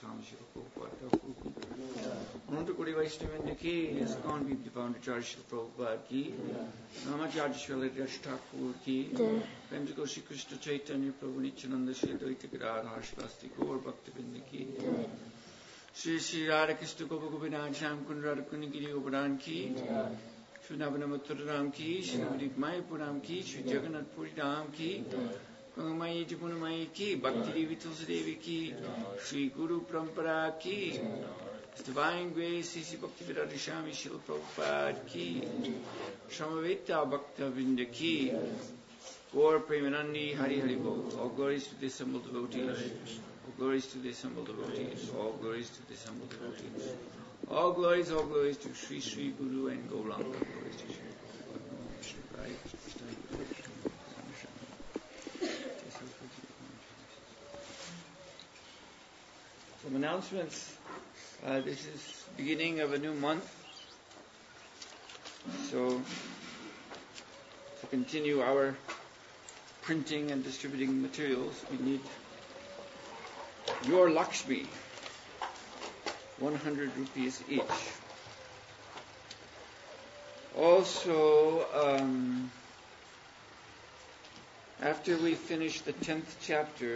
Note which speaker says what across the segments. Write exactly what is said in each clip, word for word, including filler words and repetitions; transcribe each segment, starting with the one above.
Speaker 1: Swami Srila Prabhupada. Ananta Kodi Vaishnavendra ki, ISKCON Bhakti Foundacharya Srila Prabhupada ki, Namacharya Srila Rash Thakur ki, Premji Shri Krishna Chaitanya Prabhu Nityananda Shri Advaita Gadadhar Shivasti Gaur Bhaktivinoda ki, Shri Shri Radha Krishna Gopa Gopinath Sham Kund Radha Kunigiri Gopadan ki, Shri Navanamathura Ram ki, Shri Navadip Mayapuram ki, Shri Jagannath Puri Dham ki, Gangamai Jamunamai ki, Bhakti Devi Tulsi Devi ki, Shri Guru Parampara ki, His Divine Grace, Sisi Bhaktivedanta Swami Srila Prabhupada ki, Shramaveta Bhakta Vrinda ki, Gaur Premanandi Hari Hari Bol. All glories to the assembled devotees. All glories to the assembled devotees. All glories to the assembled devotees. All glories, all glories to Sri Sri Guru and Gauranga. Glories to Sri Rai. Some announcements. Uh, this is beginning of a new month. So, to continue our printing and distributing materials, we need your Lakshmi, one hundred rupees each. Also, um, after we finish the tenth chapter,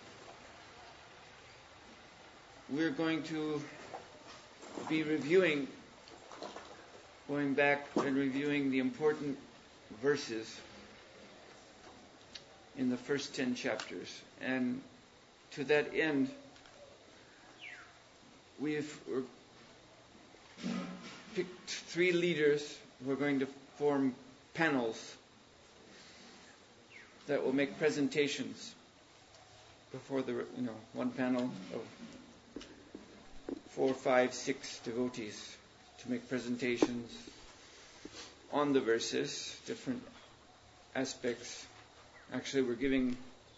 Speaker 1: we're going to be reviewing, going back and reviewing the important verses in the first ten chapters. And to that end, we've picked three leaders who are going to form panels that will make presentations before the, you know, one panel of four, five, six devotees to make presentations on the verses, different aspects. Actually, we're giving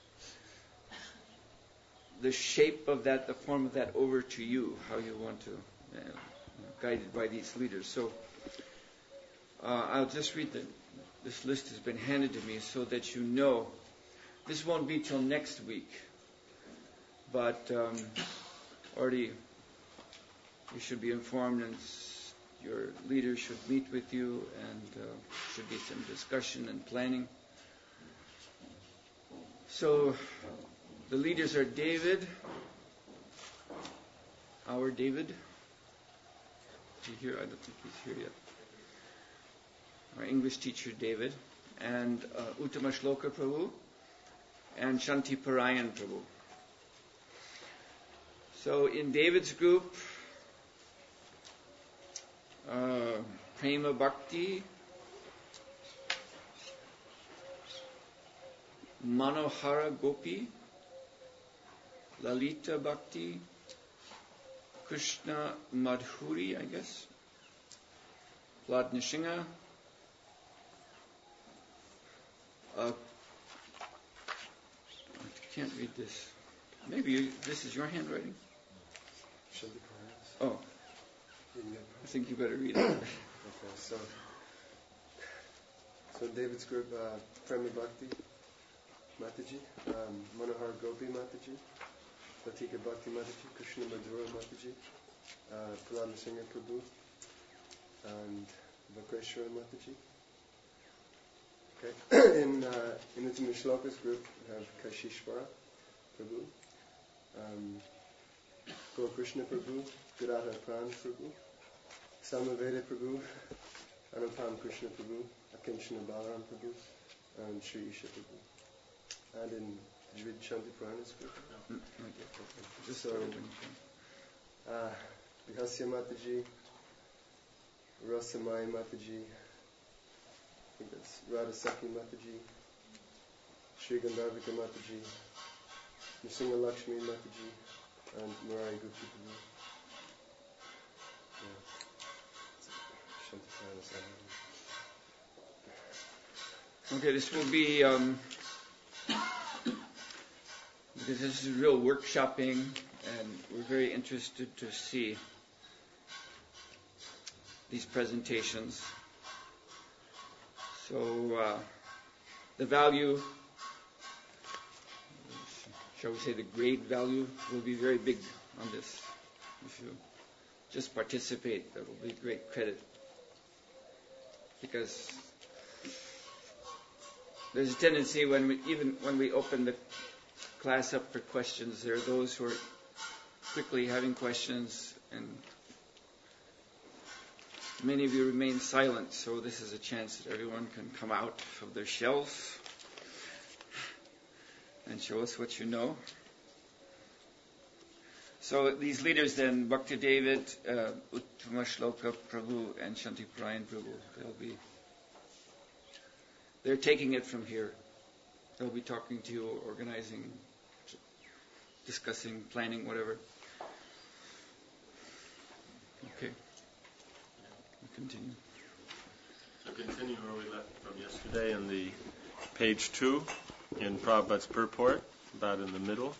Speaker 1: the shape of that, the form of that over to you, how you want to, uh, guided by these leaders. So, uh, I'll just read the, this list has been handed to me so that you know. This won't be till next week, but um, already you should be informed, and your leader should meet with you, and uh, should be some discussion and planning. So, the leaders are David, our David. Is he here? I don't think he's here yet. Our English teacher, David, and uh, Uttama Shloka Prabhu, and Shanti Parayan Prabhu. So, in David's group, Uh, Prema Bhakti, Manohara Gopi, Lalita Bhakti, Krishna Madhuri, I guess, Vlad Nishinga, uh, I can't read this. Maybe you, this is your handwriting? Oh. I think you better read it.
Speaker 2: Okay, so, so David's group, uh, Prema Bhakti Mataji, um, Manohar Gopi Mataji, Latika Bhakti Mataji, Krishna Madhura Mataji, uh, Prahlad Singha Prabhu, and Vakreshwara Mataji. Okay, in uh, in the Shlokas group, we have Kashishvara Prabhu, um, Gaur Krishna Prabhu, Gadadhar Pran Prabhu, Samaveda Prabhu, Anupam Krishna Prabhu, Akinchana Balaram Prabhu, and Sri Isha Prabhu. And in Dvid Shanti Puranas group, mm, okay. so uh, Bihasya Mataji, Rasamai Mataji, I think that's Radhasaki Mataji, Sri Gandharvika Mataji, Nrsimha Lakshmi Mataji, and Murari Gupta Prabhu.
Speaker 1: Okay, this will be, um, because this is real workshopping, and we're very interested to see these presentations. So, uh, the value, shall we say the grade value, will be very big on this. If you just participate, that will be great credit. Because there's a tendency when we, even when we open the class up for questions, there are those who are quickly having questions, and many of you remain silent, so this is a chance that everyone can come out of their shells and show us what you know. So these leaders then, Bhakti David, uh, Uttama Shloka Prabhu, and Shanti Parayan Prabhu, they'll be, they're taking it from here. They'll be talking to you, organizing, discussing, planning, whatever. Okay. We'll continue.
Speaker 3: So continue where we left from yesterday in the page two in Prabhupada's purport, about in the middle.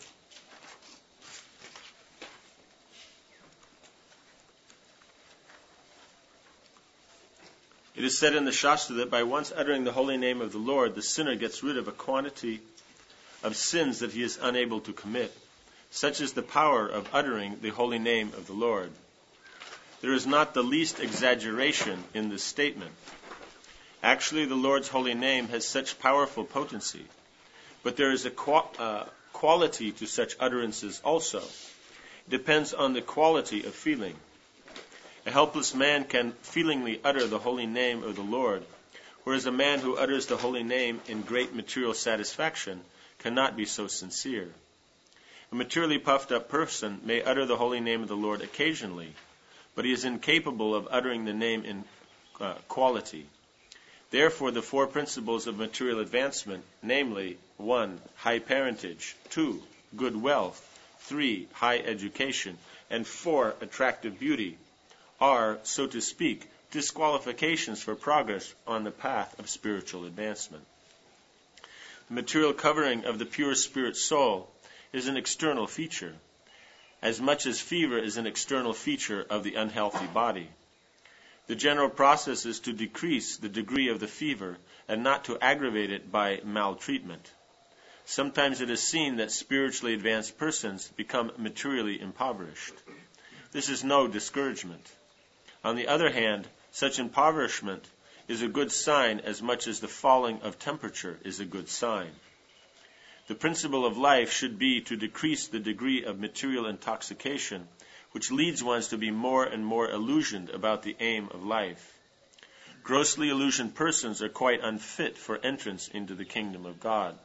Speaker 3: It is said in the Shastra that by once uttering the holy name of the Lord, the sinner gets rid of a quantity of sins that he is unable to commit. Such is the power of uttering the holy name of the Lord. There is not the least exaggeration in this statement. Actually, the Lord's holy name has such powerful potency, but there is a qual- uh, quality to such utterances also. It depends on the quality of feeling. A helpless man can feelingly utter the holy name of the Lord, whereas a man who utters the holy name in great material satisfaction cannot be so sincere. A materially puffed up person may utter the holy name of the Lord occasionally, but he is incapable of uttering the name in uh, quality. Therefore, the four principles of material advancement, namely, one, high parentage, two, good wealth, three, high education, and four, attractive beauty, are, so to speak, disqualifications for progress on the path of spiritual advancement. The material covering of the pure spirit soul is an external feature, as much as fever is an external feature of the unhealthy body. The general process is to decrease the degree of the fever and not to aggravate it by maltreatment. Sometimes it is seen that spiritually advanced persons become materially impoverished. This is no discouragement. On the other hand, such impoverishment is a good sign as much as the falling of temperature is a good sign. The principle of life should be to decrease the degree of material intoxication, which leads one to be more and more illusioned about the aim of life. Grossly illusioned persons are quite unfit for entrance into the kingdom of God.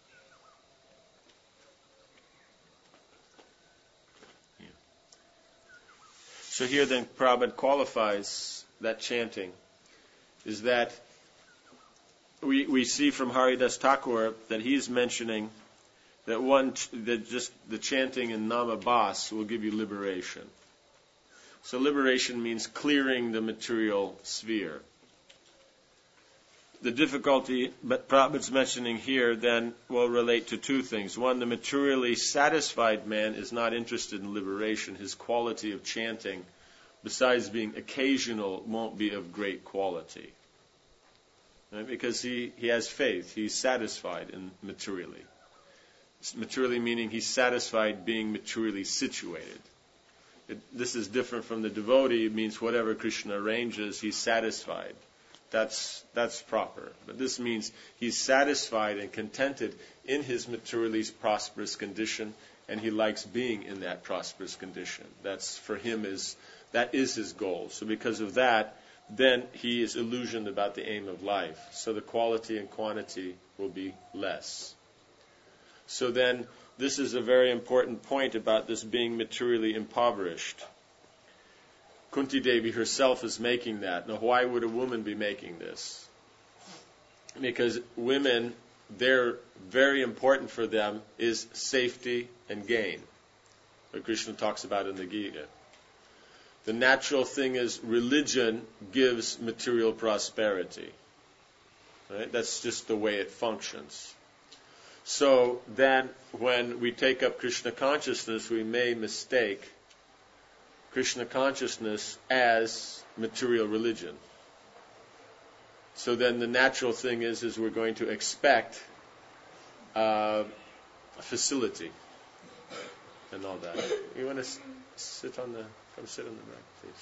Speaker 3: Yeah. So here then Prabhupada qualifies that chanting, is that we we see from Haridas Thakur that he's mentioning that one that just the chanting in Nama Bas will give you liberation. So liberation means clearing the material sphere. The difficulty but Prabhupada's mentioning here then will relate to two things. One, the materially satisfied man is not interested in liberation. His quality of chanting, besides being occasional, won't be of great quality. Right? Because he, he has faith. He's satisfied in materially. Materially meaning he's satisfied being materially situated. It, this is different from the devotee. It means whatever Krishna arranges, he's satisfied. That's that's proper. But this means he's satisfied and contented in his materially prosperous condition, and he likes being in that prosperous condition. That's for him is that is his goal. So because of that, then he is illusioned about the aim of life. So the quality and quantity will be less. So then, this is a very important point about this being materially impoverished. Kunti Devi herself is making that. Now, why would a woman be making this? Because women, they're very important for them is safety and gain, what Krishna talks about in the Gita. The natural thing is religion gives material prosperity. Right? That's just the way it functions. So then when we take up Krishna consciousness, we may mistake Krishna consciousness as material religion. So then the natural thing is, is we're going to expect uh, facility. and all that. You want to s- sit on the, come sit on the back, please.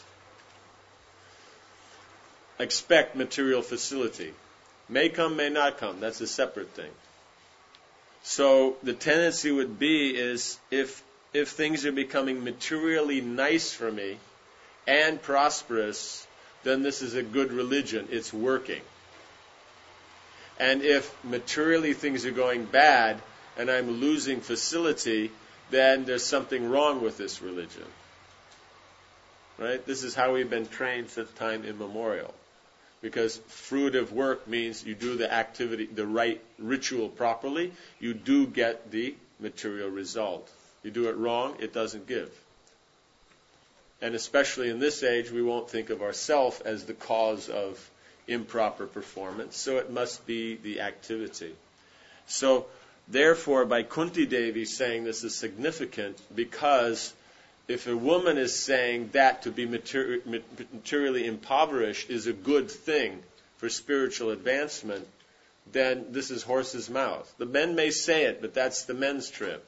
Speaker 3: Expect material facility. May come, may not come. That's a separate thing. So the tendency would be is if if things are becoming materially nice for me and prosperous, then this is a good religion. It's working. And if materially things are going bad and I'm losing facility, then there's something wrong with this religion. Right? This is how we've been trained since time immemorial. Because fruit of work means you do the activity, the right ritual properly, you do get the material result. You do it wrong, it doesn't give. And especially in this age, we won't think of ourselves as the cause of improper performance, so it must be the activity. So, therefore, by Kunti Devi saying this is significant, because if a woman is saying that to be materi- materially impoverished is a good thing for spiritual advancement, then this is horse's mouth. The men may say it, but that's the men's trip.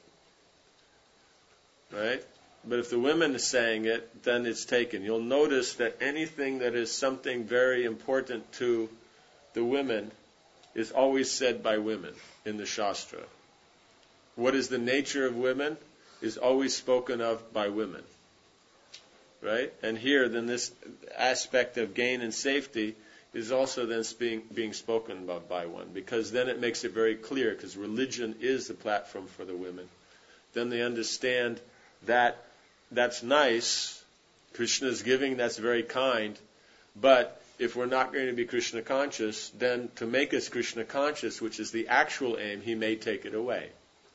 Speaker 3: Right? But if the women is saying it, then it's taken. You'll notice that anything that is something very important to the women is always said by women in the Shastra. What is the nature of women is always spoken of by women. Right? And here, then this aspect of gain and safety is also then being, being spoken about by one, because then it makes it very clear, because religion is the platform for the women. Then they understand that that's nice, Krishna is giving, that's very kind, but if we're not going to be Krishna conscious, then to make us Krishna conscious, which is the actual aim, he may take it away.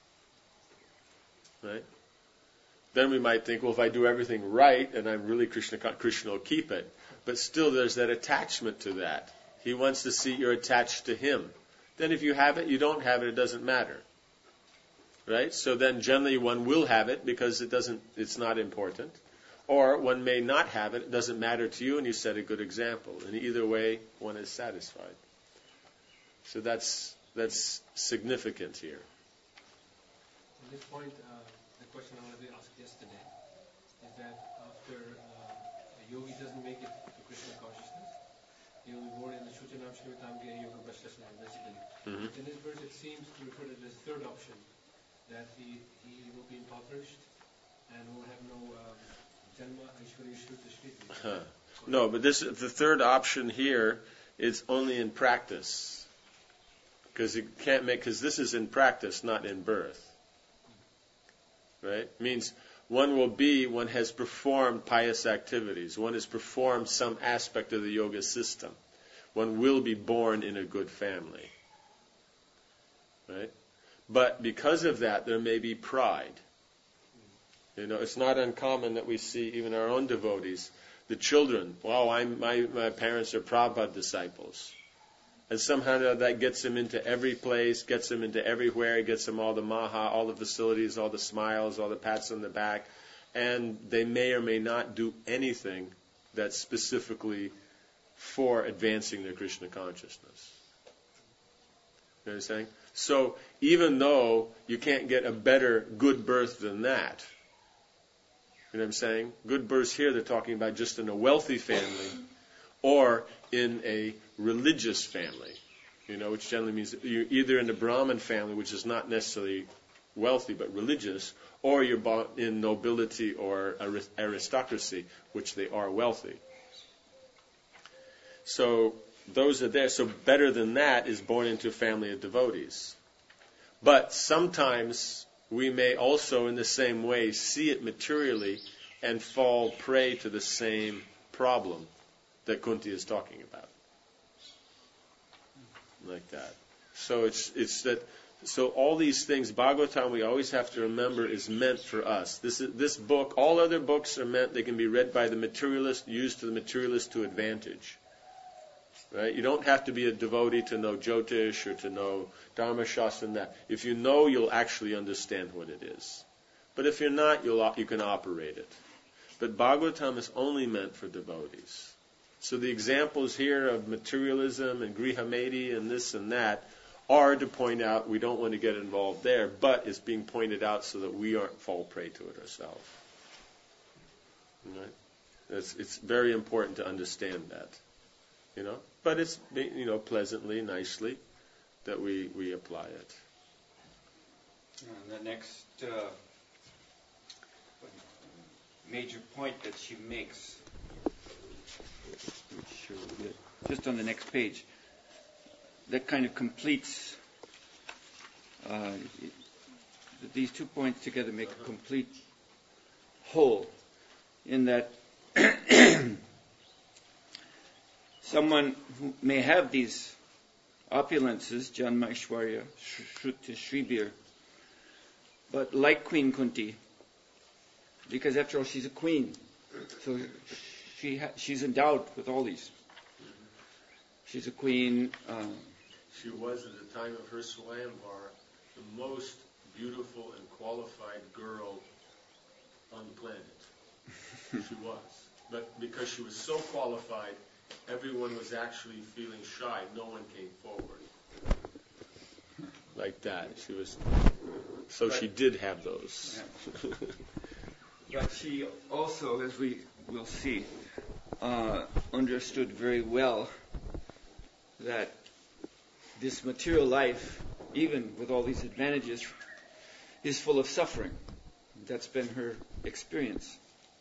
Speaker 3: Right? Then we might think, well, if I do everything right and I'm really Krishna, Krishna will keep it. But still there's that attachment to that. He wants to see you're attached to him. Then if you have it, you don't have it, it doesn't matter. Right? So then generally one will have it because it doesn't, it's not important. Or one may not have it, it doesn't matter to you, and you set a good example. And either way, one is satisfied. So that's that's significant here.
Speaker 4: At this point, uh, the question I wanted to ask yesterday is that after uh, a yogi doesn't make it to Krishna consciousness, he will be born in the Shuchanam Shrivatam Gya Yoga Bhastasana, basically.
Speaker 3: Mm-hmm.
Speaker 4: In this verse, it seems to refer to this third option, that he, he will be impoverished and will have no um, Janma Aishwarya Shruta Shriti.
Speaker 3: Huh. No, but this the third option here is only in practice. Because you can't make, because this is in practice, not in birth. Right? Means one will be, one has performed pious activities. One has performed some aspect of the yoga system. One will be born in a good family. Right? But because of that, there may be pride. You know, it's not uncommon that we see even our own devotees, the children, wow, I'm, my, my parents are Prabhupada disciples. And somehow that gets them into every place, gets them into everywhere, gets them all the maha, all the facilities, all the smiles, all the pats on the back. And they may or may not do anything that's specifically for advancing their Krishna consciousness. You know what I'm saying? So even though you can't get a better good birth than that, you know what I'm saying? Good birth here, they're talking about just in a wealthy family or in a religious family, you know, which generally means you're either in a Brahmin family, which is not necessarily wealthy but religious, or you're in nobility or aristocracy, which they are wealthy. So those are there. So better than that is born into a family of devotees. But sometimes we may also in the same way see it materially and fall prey to the same problem that Kunti is talking about. Like that. So it's it's that so all these things, Bhagavatam, we always have to remember, is meant for us. This is, this book, all other books are meant, they can be read by the materialist, used to the materialist to advantage. Right? You don't have to be a devotee to know Jyotish or to know Dharma Shastra and that. If you know, you'll actually understand what it is. But if you're not, you'll you can operate it. But Bhagavatam is only meant for devotees. So the examples here of materialism and Grihamedi and this and that or to point out we don't want to get involved there, but it's being pointed out so that we aren't fall prey to it ourselves. Right? It's, it's very important to understand that, you know. But it's, you know, pleasantly, nicely that we, we apply it.
Speaker 1: And the next uh, major point that she makes, just on the next page, that kind of completes, uh, these two points together make a complete whole, in that someone who may have these opulences, Janma Aishwarya, Shruta Shribir, but like Queen Kunti, because after all she's a queen, so she ha- she's endowed with all these. She's a queen. Uh,
Speaker 3: she was, at the time of her Swayamvar, the most beautiful and qualified girl on the planet. She was. But because she was so qualified, everyone was actually feeling shy. No one came forward. Like that. She was. So but, she did have those.
Speaker 1: Yeah. But she also, as we will see, uh, understood very well that this material life, even with all these advantages, is full of suffering. That's been her experience.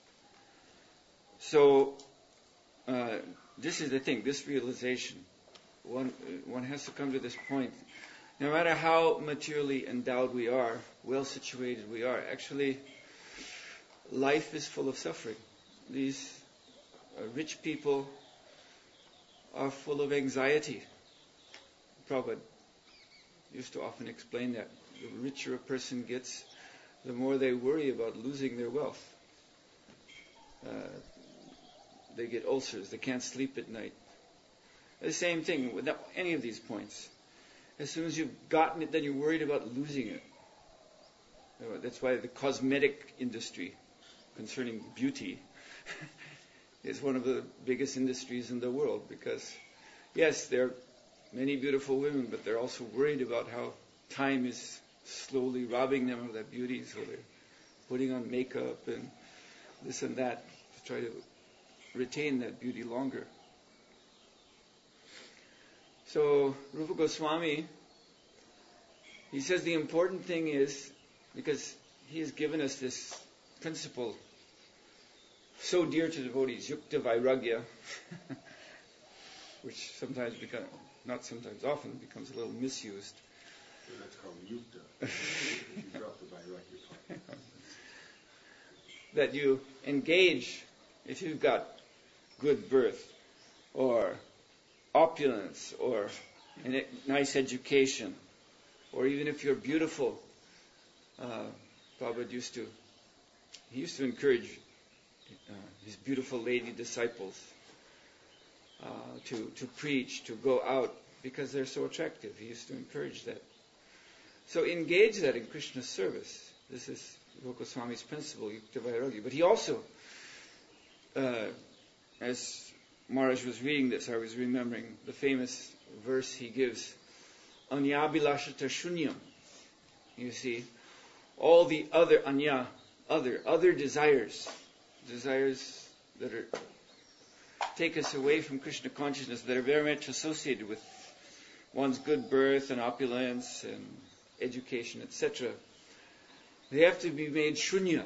Speaker 1: So, uh, this is the thing, this realization. One, one has to come to this point. No matter how materially endowed we are, well situated we are, actually, life is full of suffering. These uh, rich people are full of anxiety. Prabhupada used to often explain that. The richer a person gets, the more they worry about losing their wealth. Uh, they get ulcers, they can't sleep at night. The same thing with any of these points. As soon as you've gotten it, then you're worried about losing it. That's why the cosmetic industry concerning beauty is one of the biggest industries in the world, because yes, there are many beautiful women, but they're also worried about how time is slowly robbing them of that beauty, so they're putting on makeup and this and that to try to retain that beauty longer. So Rupa Goswami, he says the important thing is, because he has given us this principle so dear to devotees, Yukta Vairagya, which sometimes becomes, not sometimes, often becomes a little misused.
Speaker 3: So that's called Yukta. You drop the Vairagya part.
Speaker 1: That you engage, if you've got good birth, or opulence, or a nice education, or even if you're beautiful. Uh, Prabhupada used to, he used to encourage uh, his beautiful lady disciples uh, to, to preach, to go out, because they're so attractive. He used to encourage that. So engage that in Krishna's service. This is Rupa Goswami's principle, Yukta Vairagya. But he also, uh, as Maharaj was reading this, I was remembering the famous verse he gives, Anyabhilashata shunyam. You see, all the other anya, other, other desires, desires that are take us away from Krishna consciousness, that are very much associated with one's good birth and opulence and education, et cetera. They have to be made shunya.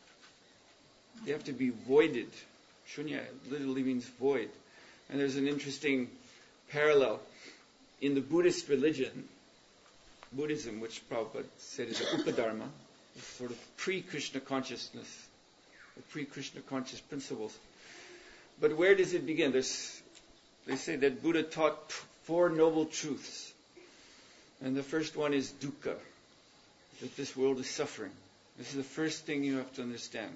Speaker 1: They have to be voided. Shunya literally means void. And there's an interesting parallel in the Buddhist religion, Buddhism, which Prabhupada said is an upadharma, sort of pre-Krishna consciousness, or pre-Krishna conscious principles. But where does it begin? There's, they say that Buddha taught four noble truths. And the first one is dukkha, that this world is suffering. This is the first thing you have to understand.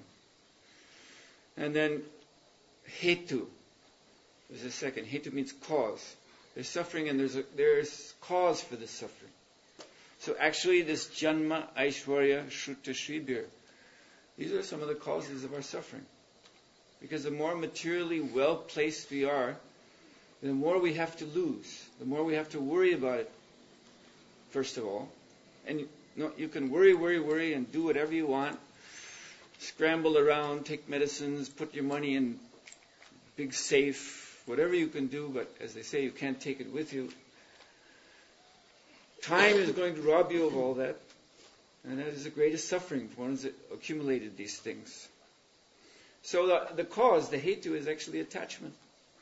Speaker 1: And then hetu is the second. Hetu means cause. There's suffering and there's a, there's cause for this suffering. So actually this Janma, Aishwarya, Shruta, Shribir, these are some of the causes of our suffering. Because the more materially well placed we are, the more we have to lose, the more we have to worry about it. first of all. And you, no, you can worry, worry, worry, and do whatever you want. Scramble around, take medicines, put your money in big safe, whatever you can do, but as they say, you can't take it with you. Time is going to rob you of all that, and that is the greatest suffering for one who's accumulated these things. So the, the cause, the hetu, is actually attachment.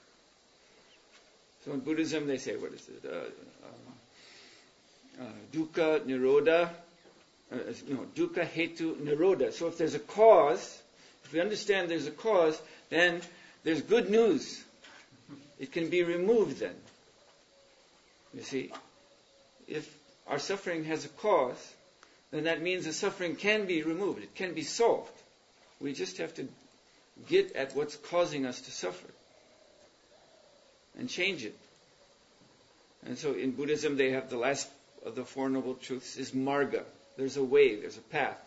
Speaker 1: So in Buddhism they say, what is it? Uh, um, uh, dukkha, nirodha, uh, no, dukkha, hetu, nirodha. So if there's a cause, if we understand there's a cause, then there's good news. It can be removed then. You see? If our suffering has a cause, then that means the suffering can be removed. It can be solved. We just have to get at what's causing us to suffer and change it. And so in Buddhism they have the last of the Four Noble Truths is marga. There's a way, there's a path.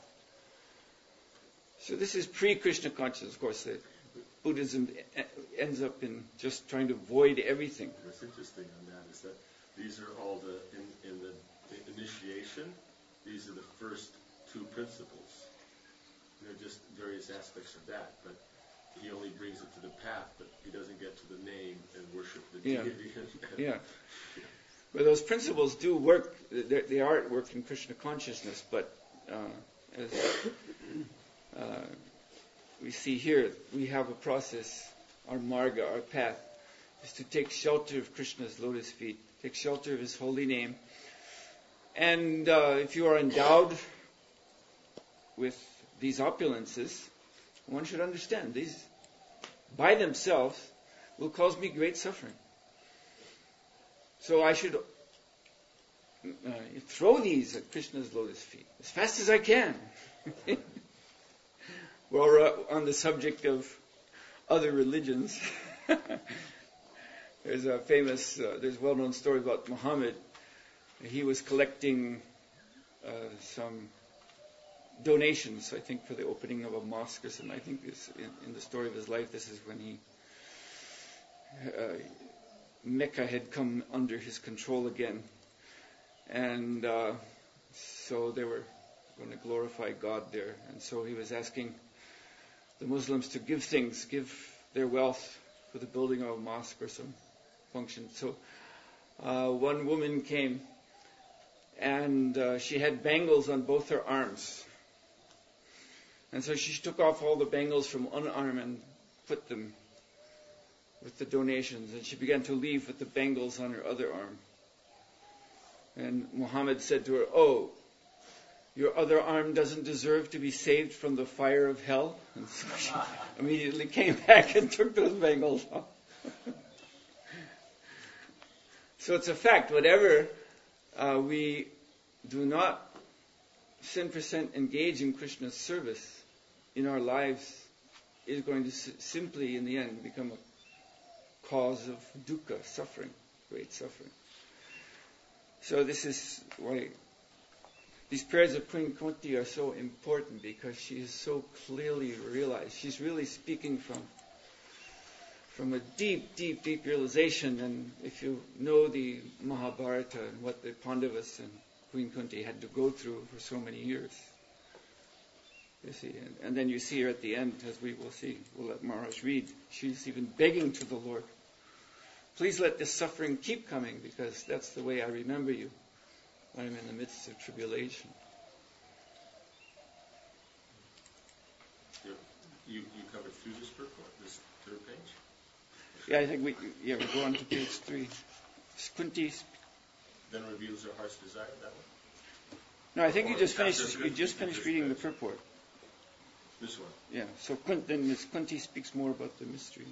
Speaker 1: So this is pre-Krishna consciousness. Of course, the Buddhism ends up in just trying to avoid everything.
Speaker 3: What's interesting on that is that these are all the, in, in the, the initiation, these are the first two principles. They're just various aspects of that, but he only brings it to the path, but he doesn't get to the name and worship the
Speaker 1: Yeah.
Speaker 3: deity.
Speaker 1: Yeah. But those principles do work, they are at work in Krishna consciousness, but uh, as uh, we see here, we have a process, our marga, our path, is to take shelter of Krishna's lotus feet, take shelter of his holy name. And uh, if you are endowed with these opulences, one should understand these by themselves will cause me great suffering. So I should uh, throw these at Krishna's lotus feet as fast as I can. We're uh, on the subject of other religions. There's a famous, uh, there's a well-known story about Muhammad. He was collecting uh, some donations, I think, for the opening of a mosque or something. I think this, in, in the story of his life, this is when he uh, Mecca had come under his control again, and uh, so they were going to glorify God there, and so he was asking the Muslims to give things, give their wealth for the building of a mosque or some function. So uh, one woman came, and uh, she had bangles on both her arms. And so she took off all the bangles from one arm and put them with the donations. And she began to leave with the bangles on her other arm. And Muhammad said to her, "Oh, your other arm doesn't deserve to be saved from the fire of hell?" And so she immediately came back and took those bangles off. So it's a fact. Whatever uh, we do not ten percent engage in Krishna's service in our lives is going to s- simply, in the end, become a cause of dukkha, suffering, great suffering. So this is why these prayers of Queen Kunti are so important, because she is so clearly realized. She's really speaking from from a deep, deep, deep realization. And if you know the Mahabharata and what the Pandavas and Queen Kunti had to go through for so many years, you see, and, and then you see her at the end, as we will see. We'll let Maharaj read. She's even begging to the Lord, "Please let this suffering keep coming, because that's the way I remember you when I'm in the midst of tribulation."
Speaker 3: You, you, you covered through this purport, this third page?
Speaker 1: Yeah, I think we yeah we go on to page three. Kunti.
Speaker 3: Then reveals her heart's desire, that one?
Speaker 1: No, I think you just
Speaker 3: Or after
Speaker 1: finished. You
Speaker 3: Kunti,
Speaker 1: just finished
Speaker 3: this
Speaker 1: reading the
Speaker 3: page.
Speaker 1: purport.
Speaker 3: This one.
Speaker 1: Yeah. So Kunt, then Miss Kunti speaks more about the mystery.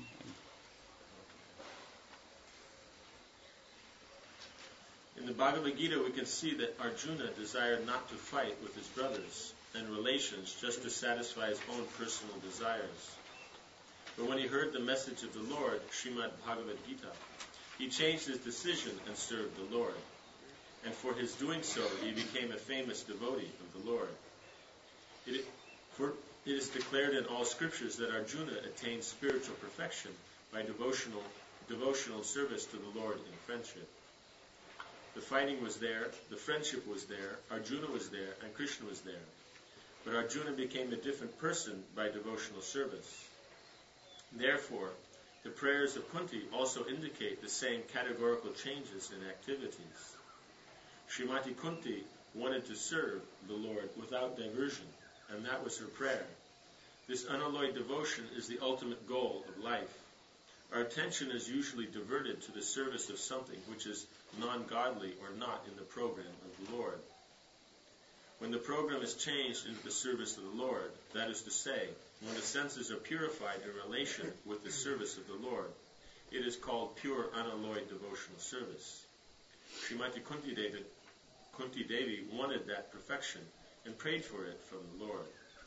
Speaker 3: In the Bhagavad Gita, we can see that Arjuna desired not to fight with his brothers and relations just to satisfy his own personal desires. But when he heard the message of the Lord, Srimad Bhagavad Gita, he changed his decision and served the Lord. And for his doing so, he became a famous devotee of the Lord. It, for it is declared in all scriptures that Arjuna attained spiritual perfection by devotional, devotional service to the Lord in friendship. The fighting was there, the friendship was there, Arjuna was there, and Krishna was there. But Arjuna became a different person by devotional service. Therefore, the prayers of Kunti also indicate the same categorical changes in activities. Srimati Kunti wanted to serve the Lord without diversion, and that was her prayer. This unalloyed devotion is the ultimate goal of life. Our attention is usually diverted to the service of something which is non-godly or not in the program of the Lord. When the program is changed into the service of the Lord, that is to say, when the senses are purified in relation with the service of the Lord, it is called pure unalloyed devotional service. Srimati Kunti Devi, Kunti Devi wanted that perfection and prayed for it from the Lord.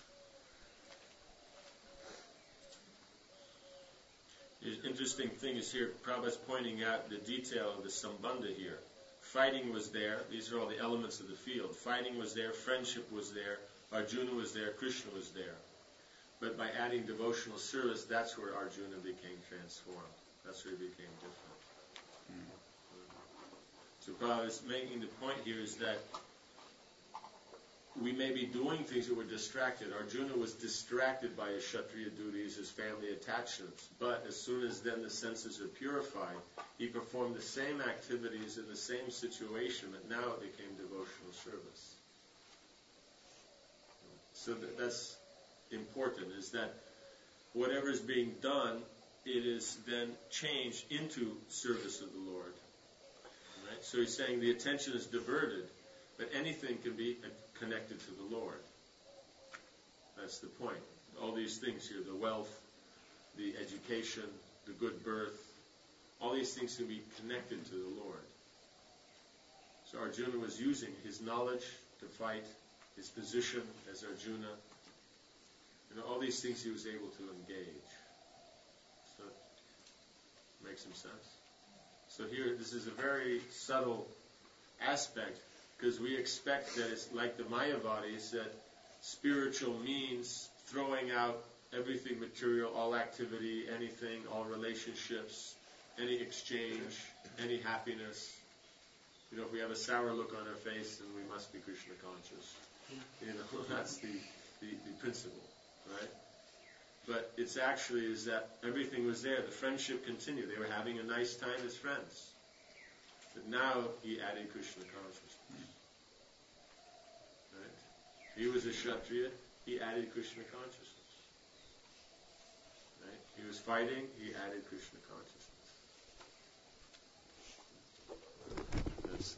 Speaker 3: The interesting thing is here, Prabhupada's pointing out the detail of the Sambandha here. Fighting was there. These are all the elements of the field. Fighting was there. Friendship was there. Arjuna was there. Krishna was there. But by adding devotional service, that's where Arjuna became transformed. That's where he became different. Mm-hmm. So Prabhupada is making the point here is that we may be doing things that we're distracted. Arjuna was distracted by his Kshatriya duties, his family attachments. But as soon as then the senses are purified, he performed the same activities in the same situation, but now it became devotional service. So that, that's important, is that whatever is being done, it is then changed into service of the Lord. Right? So he's saying the attention is diverted, but anything can be connected to the Lord. That's the point. All these things here, the wealth, the education, the good birth, all these things can be connected to the Lord. So Arjuna was using his knowledge to fight, his position as Arjuna, and all these things he was able to engage. So, makes some sense? So here, this is a very subtle aspect, because we expect that it's like the Mayavadis, that spiritual means throwing out everything material, all activity, anything, all relationships, any exchange, any happiness. You know, if we have a sour look on our face, then we must be Krishna conscious. You know, that's the, the, the principle, right? But it's actually is that everything was there. The friendship continued. They were having a nice time as friends. But now he added Krishna consciousness. Right? He was a Kshatriya, he added Krishna consciousness. Right? He was fighting, he added Krishna consciousness. That's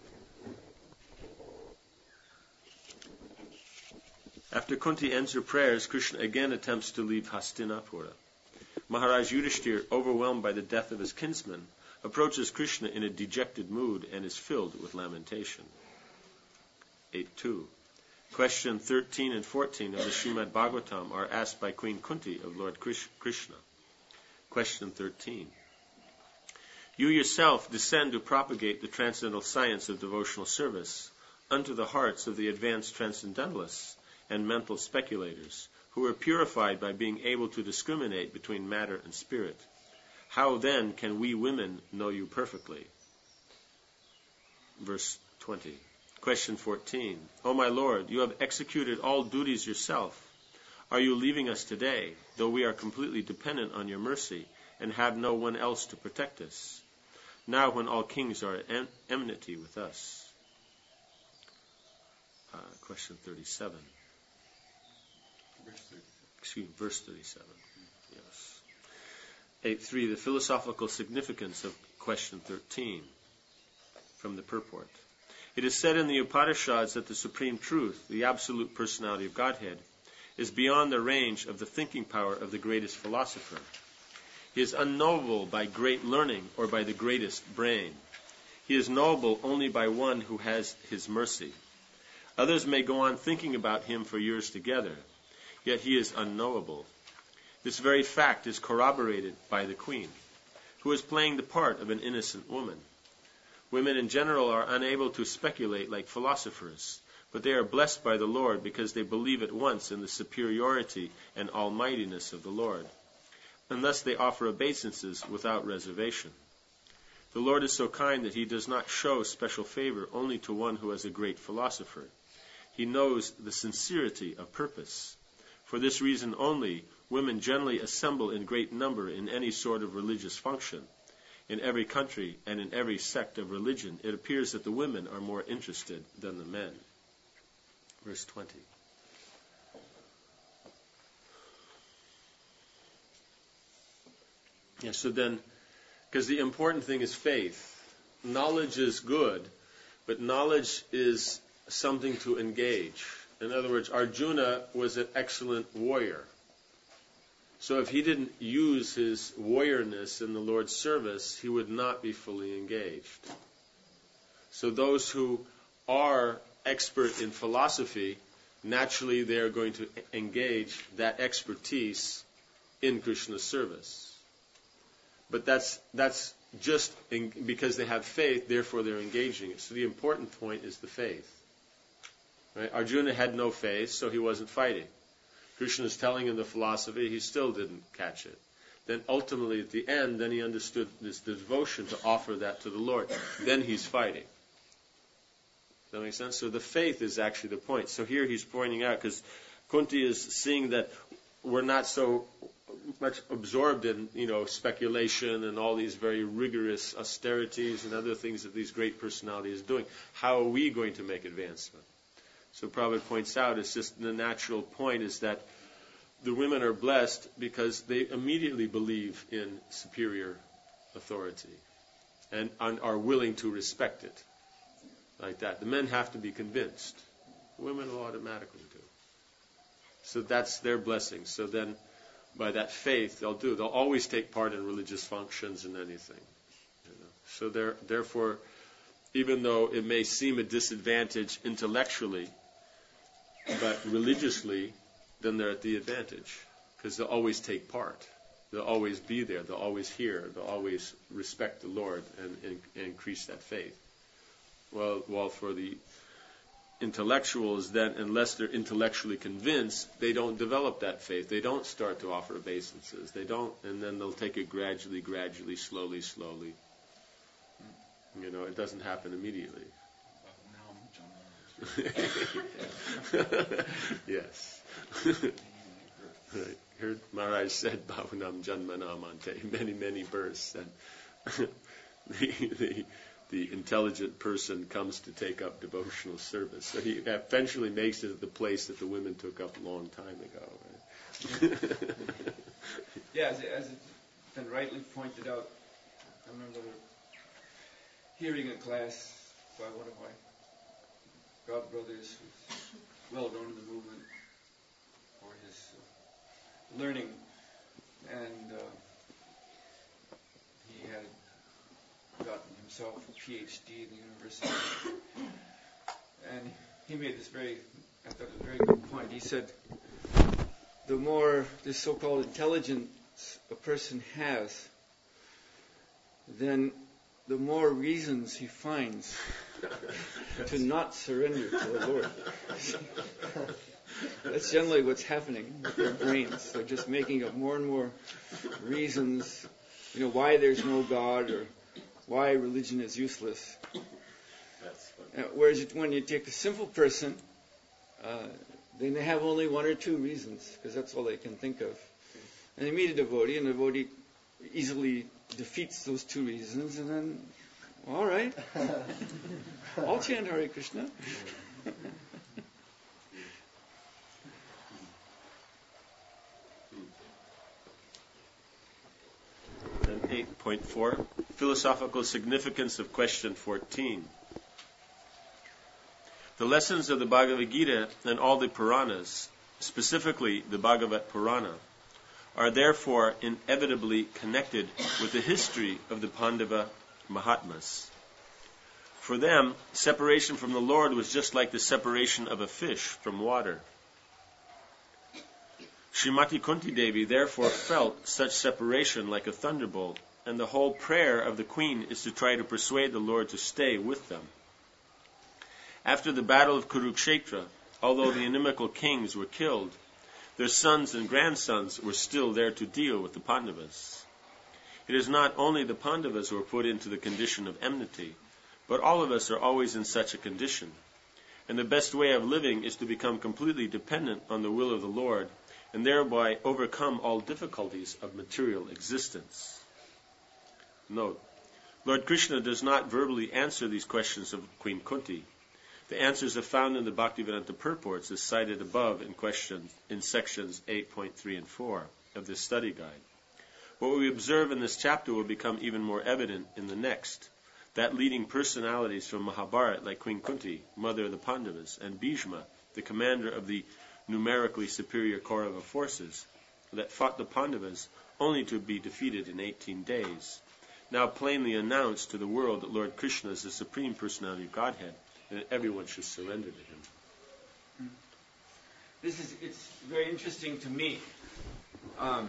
Speaker 3: After Kunti ends her prayers, Krishna again attempts to leave Hastinapura. Maharaj Yudhishthir, overwhelmed by the death of his kinsman, approaches Krishna in a dejected mood and is filled with lamentation. eight two. Question thirteen and fourteen of the Srimad Bhagavatam are asked by Queen Kunti of Lord Krishna. Question thirteen. You yourself descend to propagate the transcendental science of devotional service unto the hearts of the advanced transcendentalists and mental speculators, who are purified by being able to discriminate between matter and spirit. How then can we women know you perfectly? Verse twenty. Question fourteen. O my Lord, you have executed all duties yourself. Are you leaving us today, though we are completely dependent on your mercy and have no one else to protect us, now when all kings are at en- enmity with us? Uh, question thirty-seven. Excuse me, verse thirty-seven. Yes. eight three. The philosophical significance of question thirteen from the purport. It is said in the Upanishads that the supreme truth, the absolute personality of Godhead, is beyond the range of the thinking power of the greatest philosopher. He is unknowable by great learning or by the greatest brain. He is knowable only by one who has his mercy. Others may go on thinking about him for years together, yet he is unknowable. This very fact is corroborated by the queen, who is playing the part of an innocent woman. Women in general are unable to speculate like philosophers, but they are blessed by the Lord because they believe at once in the superiority and almightiness of the Lord, and thus they offer obeisances without reservation. The Lord is so kind that he does not show special favor only to one who is a great philosopher. He knows the sincerity of purpose. For this reason only, women generally assemble in great number in any sort of religious function. In every country and in every sect of religion, it appears that the women are more interested than the men. Verse twenty. Yeah, so then, because the important thing is faith. Knowledge is good, but knowledge is something to engage. In other words, Arjuna was an excellent warrior. So if he didn't use his warriorness in the Lord's service, he would not be fully engaged. So those who are expert in philosophy, naturally they are going to engage that expertise in Krishna's service. But that's that's just in, because they have faith, therefore they're engaging it. So the important point is the faith. Right? Arjuna had no faith, so he wasn't fighting. Krishna is telling him the philosophy, he still didn't catch it. Then ultimately at the end, then he understood this devotion to offer that to the Lord. Then he's fighting. Does that make sense? So the faith is actually the point. So here he's pointing out, because Kunti is seeing that we're not so much absorbed in, you know, speculation and all these very rigorous austerities and other things that these great personalities are doing. How are we going to make advancement? So Prabhupada points out, it's just the natural point is that the women are blessed because they immediately believe in superior authority and, and are willing to respect it like that. The men have to be convinced. The women will automatically do. So that's their blessing. So then by that faith, they'll do. They'll always take part in religious functions and anything. You know. So they're, therefore, even though it may seem a disadvantage intellectually, but religiously, then they're at the advantage because they'll always take part. They'll always be there. They'll always hear. They'll always respect the Lord and, and, and increase that faith. Well, while for the intellectuals, then unless they're intellectually convinced, they don't develop that faith. They don't start to offer obeisances. They don't, and then they'll take it gradually, gradually, slowly, slowly. You know, it doesn't happen immediately. Yes. Right. Here Maharaj said, Bhavunam Janmanam Ante, many, many births. And the, the, the intelligent person comes to take up devotional service. So he eventually makes it to the place that the women took up a long time ago. Right?
Speaker 1: Yeah, as, as it's been rightly pointed out, I remember hearing a class by one of my God brothers who's well known in the movement for his uh, learning, and uh, he had gotten himself a P H D in the university, and he made this very, I thought it was a very good point. He said, the more this so-called intelligence a person has, then the more reasons he finds to not surrender to the Lord. That's generally what's happening with their brains. They're just making up more and more reasons, you know, why there's no God or why religion is useless. Uh, whereas it, when you take a simple person, uh, then they have only one or two reasons, because that's all they can think of. And they meet a devotee, and the devotee easily defeats those two reasons, and then, all right, I'll chant Hare Krishna.
Speaker 3: And eight point four, philosophical significance of question fourteen. The lessons of the Bhagavad Gita and all the Puranas, specifically the Bhagavad Purana, are therefore inevitably connected with the history of the Pandava Mahatmas. For them, separation from the Lord was just like the separation of a fish from water. Srimati Kunti Devi therefore felt such separation like a thunderbolt, and the whole prayer of the queen is to try to persuade the Lord to stay with them. After the battle of Kurukshetra, although the inimical kings were killed, their sons and grandsons were still there to deal with the Pandavas. It is not only the Pandavas who are put into the condition of enmity, but all of us are always in such a condition. And the best way of living is to become completely dependent on the will of the Lord, and thereby overcome all difficulties of material existence. Note, Lord Krishna does not verbally answer these questions of Queen Kunti. The answers are found in the Bhaktivedanta purports as cited above in question in sections eight point three and four of this study guide. What we observe in this chapter will become even more evident in the next, that leading personalities from Mahabharata like Queen Kunti, mother of the Pandavas, and Bhishma, the commander of the numerically superior Kaurava forces, that fought the Pandavas only to be defeated in eighteen days, now plainly announced to the world that Lord Krishna is the Supreme Personality of Godhead, and that everyone should surrender to him.
Speaker 1: This is, it's very interesting to me, um,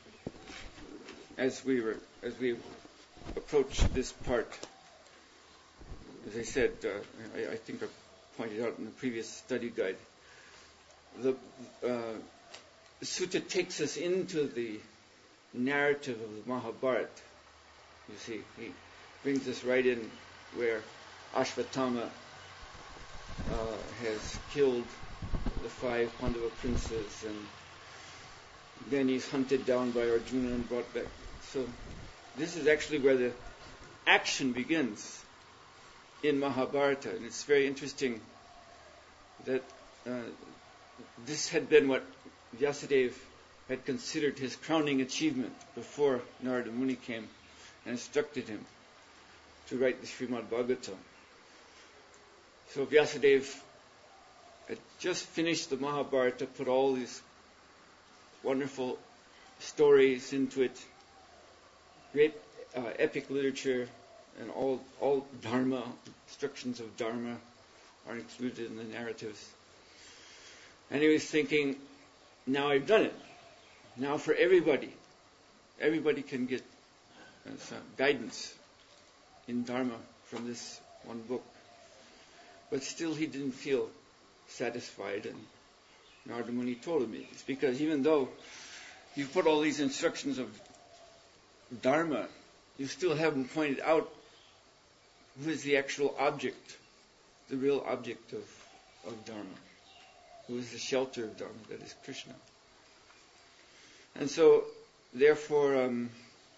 Speaker 1: as we were, as we approach this part. As I said, uh, I, I think I pointed out in the previous study guide, the uh, sutta takes us into the narrative of the Mahabharata. You see, he brings us right in where Ashvatthama uh, has killed the five Pandava princes, and then he's hunted down by Arjuna and brought back. So this is actually where the action begins in Mahabharata, and it's very interesting that uh, this had been what Vyasadeva had considered his crowning achievement before Narada Muni came and instructed him to write the Srimad Bhagavatam. So Vyasadeva had just finished the Mahabharata, put all these wonderful stories into it, great uh, epic literature, and all all dharma, instructions of dharma are included in the narratives. And he was thinking, now I've done it. Now for everybody, everybody can get uh, some guidance in dharma from this one book. But still he didn't feel satisfied, and Narada Muni told him it's because even though you've put all these instructions of dharma, you still haven't pointed out who is the actual object, the real object of, of dharma, who is the shelter of dharma, that is Krishna. And so, therefore, um,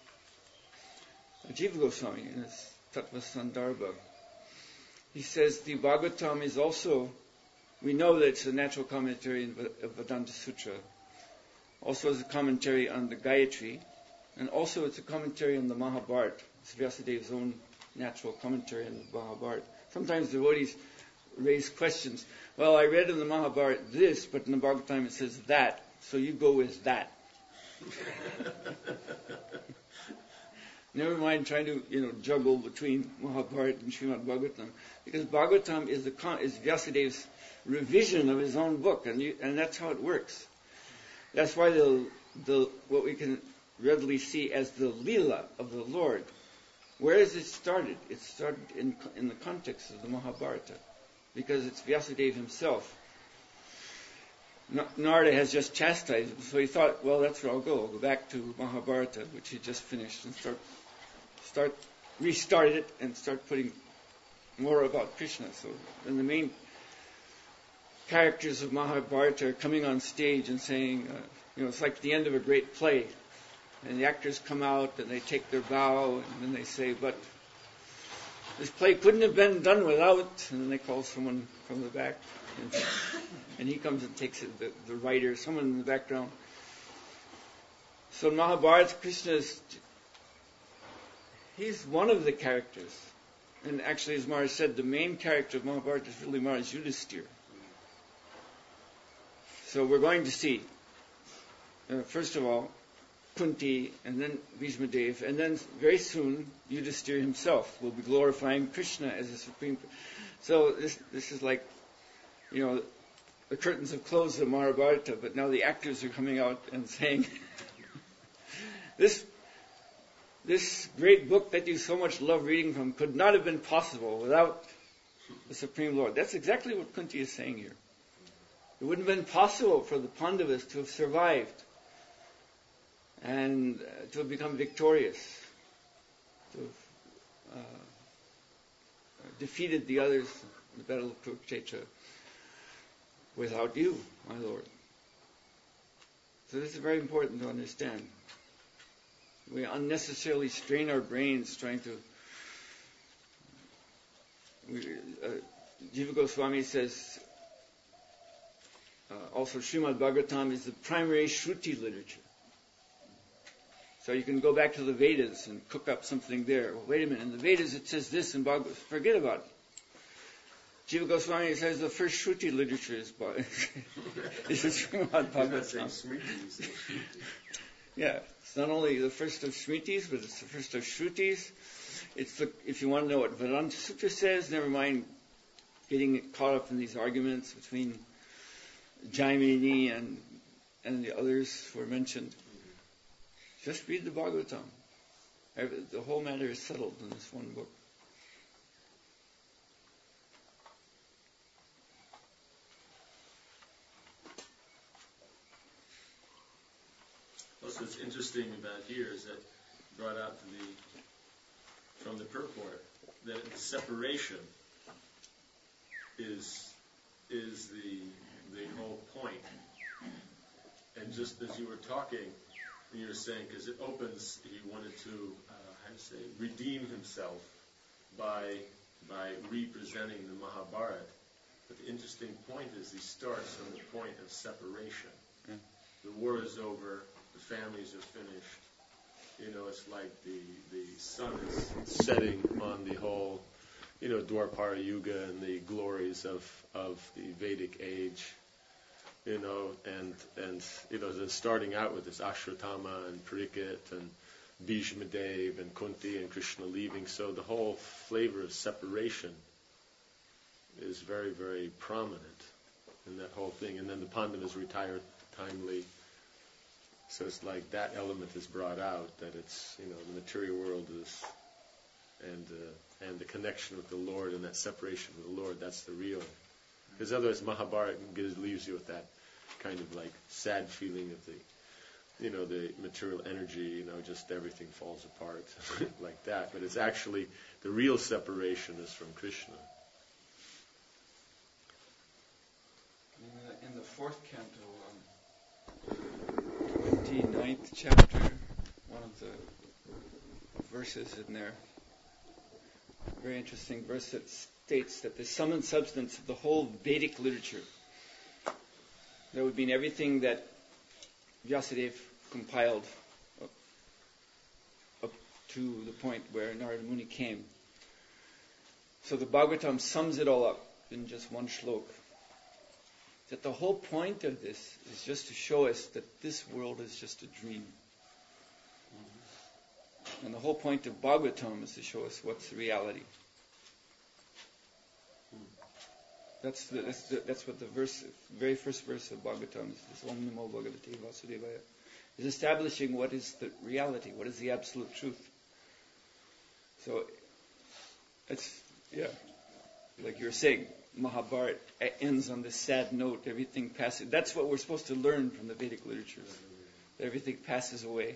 Speaker 1: Jiva Goswami in his Tattva Sandarbha, he says the Bhagavatam is also, we know that it's a natural commentary in Vedanta Sutra, also as a commentary on the Gayatri, and also it's a commentary on the Mahabharata. It's Vyasadeva's own natural commentary on the Mahabharata. Sometimes devotees raise questions. Well, I read in the Mahabharata this, but in the Bhagavatam it says that, so you go with that. Never mind trying to, you know, juggle between Mahabharata and Srimad Bhagavatam, because Bhagavatam is the is Vyasadeva's revision of his own book, and you, and that's how it works. That's why the the what we can readily see as the Leela of the Lord. Where has it started? It started in in the context of the Mahabharata, because it's Vyasadeva himself. Narada has just chastised him, so he thought, well, that's where I'll go. I'll go back to Mahabharata, which he just finished, and start, start, restart it, and start putting more about Krishna. So then the main characters of Mahabharata are coming on stage and saying, uh, you know, it's like the end of a great play. And the actors come out and they take their bow, and then they say, but this play couldn't have been done without, and then they call someone from the back, and, and he comes and takes it, the, the writer, someone in the background. So Mahabharata, Krishna is, he's one of the characters. And actually, as Maharaj said, the main character of Mahabharata is really Maharaj Yudhisthira. So we're going to see, uh, first of all, Kunti, and then Bhishma Dev, and then very soon Yudhisthira himself will be glorifying Krishna as the supreme. So this this is like, you know, the curtains have closed of Mahabharata, but now the actors are coming out and saying, this this great book that you so much love reading from could not have been possible without the Supreme Lord. That's exactly what Kunti is saying here. It wouldn't have been possible for the Pandavas to have survived and uh, to have become victorious, to have uh, defeated the others in the battle of Kurukshetra without you, my Lord. So this is very important to understand. We unnecessarily strain our brains trying to... We, uh, Jiva Goswami says, uh, also Srimad Bhagavatam is the primary Shruti literature. So you can go back to the Vedas and cook up something there. Well, wait a minute, in the Vedas it says this, and Bhagavad, forget about it. Jiva Goswami says the first Shruti literature is, is Srimad Bhagavatam. Yeah, it's not only the first of Smritis, but it's the first of Shrutis. It's the, if you want to know what Vedanta Sutra says, never mind getting caught up in these arguments between Jaimini and and the others who are mentioned. Just read the Bhagavatam. The whole matter is settled in this one book.
Speaker 3: Also, what's interesting about here is that brought out to the from the purport that the separation is is the the whole point. And just as you were talking, you were saying, because it opens, he wanted to, uh, how to say, redeem himself by by representing the Mahabharata. But the interesting point is he starts from the point of separation.
Speaker 1: Yeah.
Speaker 3: The war is over, the families are finished. You know, it's like the the sun is setting on the whole, you know, Dwapara Yuga and the glories of, of the Vedic age. You know, and, and you know, they're starting out with this Ashwatthama and Parikshit and Bhishma Dev and Kunti and Krishna leaving. So the whole flavor of separation is very, very prominent in that whole thing. And then the Pandavas retire timely. So it's like that element is brought out, that it's, you know, the material world is, and uh, and the connection with the Lord and that separation with the Lord, that's the real. Because otherwise Mahabharata gives, leaves you with that kind of like sad feeling of the, you know, the material energy, you know, just everything falls apart like that. But it's actually, the real separation is from Krishna.
Speaker 1: In the, in the fourth canto, um, twenty-ninth chapter, one of the verses in there, a very interesting verse that states that the sum and substance of the whole Vedic literature, that would mean everything that Vyasadeva compiled up, up to the point where Narada Muni came. So the Bhagavatam sums it all up in just one shlok. That the whole point of this is just to show us that this world is just a dream. And the whole point of Bhagavatam is to show us what's the reality. That's the, that's, the, that's what the verse, very first verse of Bhagavatam is. This Om Namo Bhagavate Vasudevaya is establishing what is the reality, what is the absolute truth. So it's yeah, like you're saying, Mahabharata ends on this sad note. Everything passes. That's what we're supposed to learn from the Vedic literatures. Everything passes away.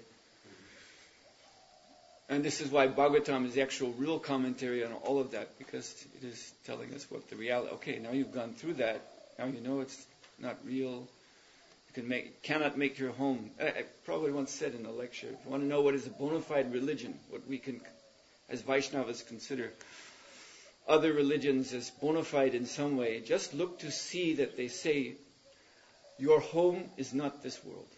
Speaker 1: And this is why Bhagavatam is the actual real commentary on all of that, because it is telling us what the reality. Okay, now you've gone through that. Now you know it's not real. You can make, cannot make your home. I, I probably once said in a lecture, if you want to know what is a bona fide religion, what we can, as Vaishnavas, consider other religions as bona fide in some way, just look to see that they say, your home is not this world.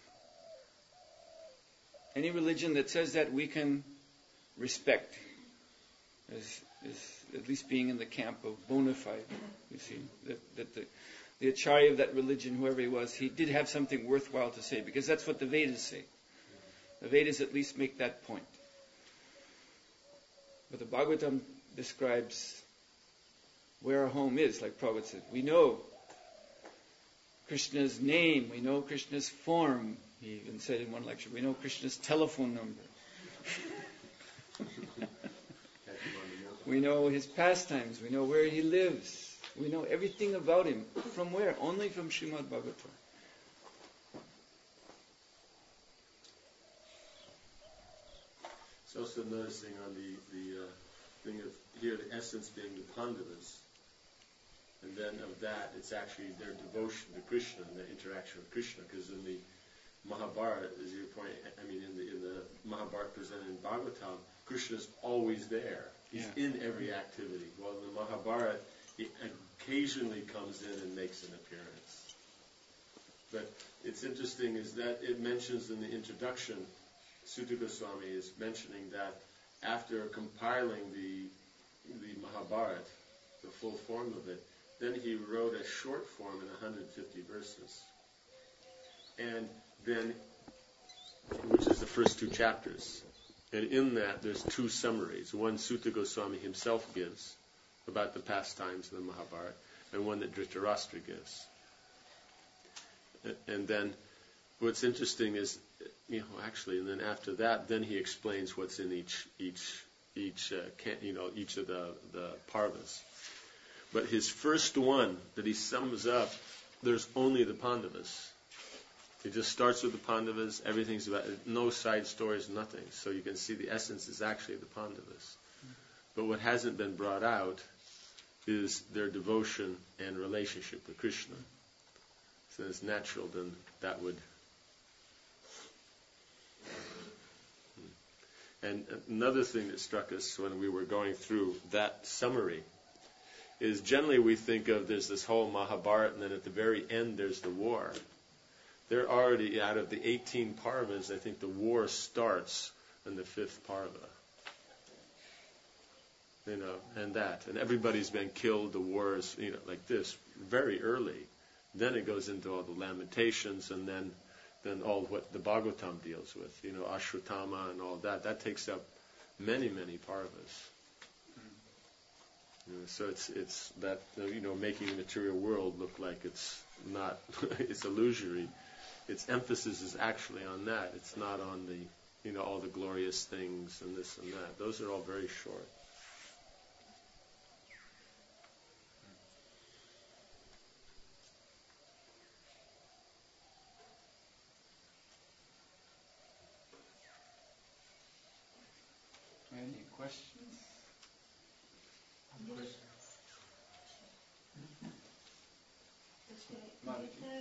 Speaker 1: Any religion that says that, we can respect as, as at least being in the camp of bona fide. You see, that, that the, the Acharya of that religion, whoever he was, he did have something worthwhile to say, because that's what the Vedas say. The Vedas at least make that point. But the Bhagavatam describes where our home is, like Prabhupada said. We know Krishna's name, we know Krishna's form. He even said in one lecture, we know Krishna's telephone number. We know his pastimes, we know where he lives, we know everything about him. From where? Only from Srimad Bhagavatam.
Speaker 3: It's also noticing on the, the uh, thing of here, the essence being the Pandavas. And then of that, it's actually their devotion to Krishna and their interaction with Krishna. Because in the Mahabharata, as you point, I mean, in the, in the Mahabharata presented in Bhagavatam, Krishna's always there. He's
Speaker 1: Yeah.
Speaker 3: in every activity. While in the Mahabharata, he occasionally comes in and makes an appearance. But it's interesting is that it mentions in the introduction, Sutta Goswami is mentioning that after compiling the the Mahabharata, the full form of it, then he wrote a short form in one hundred fifty verses. And then, which is the first two chapters. And in that, there's two summaries. One Sutta Goswami himself gives about the pastimes of the Mahabharata, and one that Dhritarashtra gives. And then, what's interesting is, you know, actually, and then after that, then he explains what's in each each each uh, can, you know each of the the parvas. But his first one that he sums up, there's only the Pandavas. It just starts with the Pandavas. Everything's about no side stories, nothing. So you can see the essence is actually the Pandavas. But what hasn't been brought out is their devotion and relationship with Krishna. So it's natural, then that would. And another thing that struck us when we were going through that summary is generally we think of there's this whole Mahabharata, and then at the very end there's the war. They're already, out of the eighteen parvas, I think the war starts in the fifth parva. You know, and that. And everybody's been killed, the war is, you know, like this, very early. Then it goes into all the lamentations, and then then all what the Bhagavatam deals with, you know, Ashwatthama and all that. That takes up many, many parvas. You know, so it's it's that, you know, making the material world look like it's not, it's illusory. Its emphasis is actually on that. It's not on the, you know, all the glorious things and this and that. Those are all very short.
Speaker 1: Any questions?
Speaker 4: Question.
Speaker 1: Madhuri.